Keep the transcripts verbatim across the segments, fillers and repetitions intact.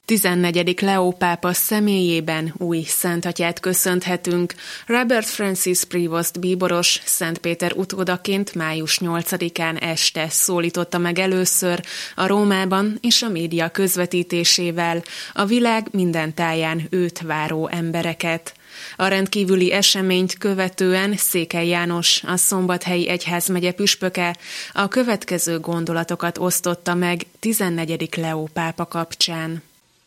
tizennegyedik Leó pápa személyében új szentatyát köszönhetünk. Robert Francis Prevost bíboros Szentpéter utódaként május nyolcadikán este szólította meg először a Rómában és a média közvetítésével a világ minden táján őt váró embereket. A rendkívüli eseményt követően Székely János, a Szombathelyi Egyházmegye püspöke a következő gondolatokat osztotta meg tizennegyedik Leó pápa kapcsán.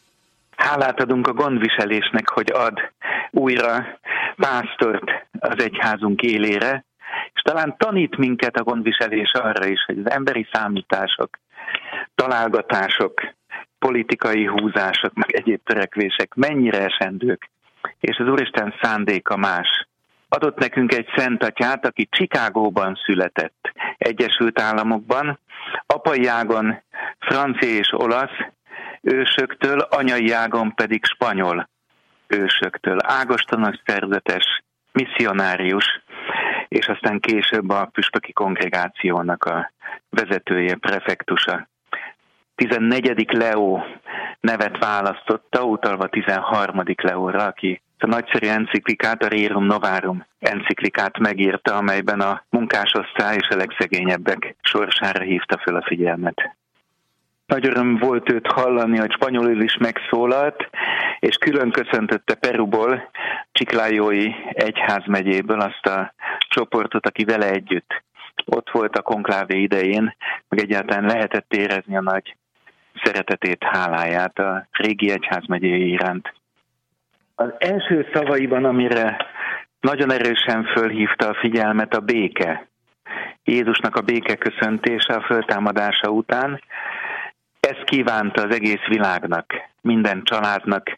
Hálát adunk a gondviselésnek, hogy ad újra pásztort az egyházunk élére, és talán tanít minket a gondviselés arra is, hogy az emberi számítások, találgatások, politikai húzások, meg egyéb törekvések mennyire esendők, és az Úristen szándéka más. Adott nekünk egy szentatyát, aki Chicagóban született, Egyesült Államokban, apai ágon francia és olasz ősöktől, anyai ágon pedig spanyol ősöktől. Ágostonos szerzetes, misszionárius, és aztán később a püspöki kongregációnak a vezetője, prefektusa. tizennegyedik Leó nevet választotta, utalva tizenharmadik Leóra, aki a nagyszerű enciklikát, a Rerum Novarum enciklikát megírta, amelyben a munkásosztály és a legszegényebbek sorsára hívta föl a figyelmet. Nagy öröm volt őt hallani, hogy spanyolul is megszólalt, és külön köszöntötte Peruból, Chiclajói egyházmegyéből azt a csoportot, aki vele együtt ott volt a konklávé idején, meg egyáltalán lehetett érezni a nagy szeretetét, háláját a régi egyházmegyéi iránt. Az első szavaiban, amire nagyon erősen fölhívta a figyelmet, a béke. Jézusnak a béke köszöntése a föltámadása után. Ezt kívánta az egész világnak, minden családnak,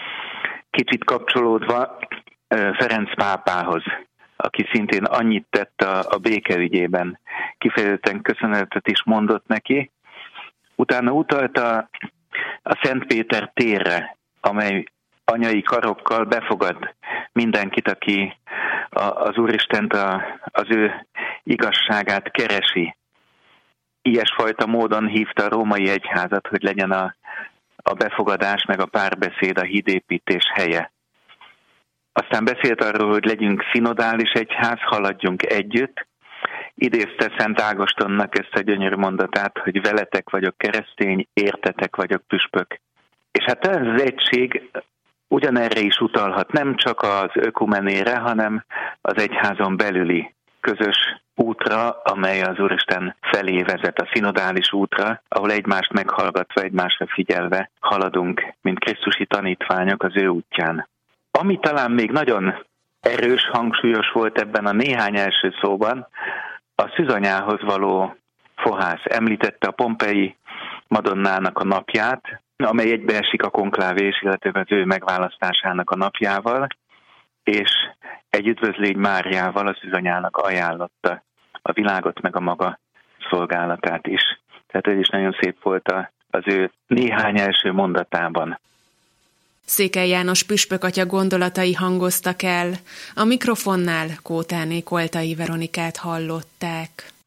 kicsit kapcsolódva Ferenc pápához, aki szintén annyit tett a, a béke ügyében, kifejezetten köszönetet is mondott neki. Utána utalta a Szent Péter térre, amely anyai karokkal befogad mindenkit, aki a, az Úristent, a, az ő igazságát keresi. Ilyesfajta módon hívta a római egyházat, hogy legyen a, a befogadás meg a párbeszéd, a hídépítés helye. Aztán beszélt arról, hogy legyünk szinodális egyház, haladjunk együtt. Idézte Szent Ágostonnak ezt a gyönyörű mondatát, hogy veletek vagyok keresztény, értetek vagyok püspök. És hát ez az egység ugyanerre is utalhat, nem csak az ökumenére, hanem az egyházon belüli közös útra, amely az Úristen felé vezet, a szinodális útra, ahol egymást meghallgatva, egymásra figyelve haladunk, mint krisztusi tanítványok az ő útján. Ami talán még nagyon erős, hangsúlyos volt ebben a néhány első szóban, a szűzanyához való fohász. Említette a Pompei Madonnának a napját, amely egybeesik a konklávés, illetve az ő megválasztásának a napjával, és egy üdvözlégy Máriával a szűzanyának ajánlotta a világot meg a maga szolgálatát is. Tehát ez is nagyon szép volt az ő néhány első mondatában. Székely János püspök atya gondolatai hangoztak el. A mikrofonnál Kótáné Koltai Veronikát hallották.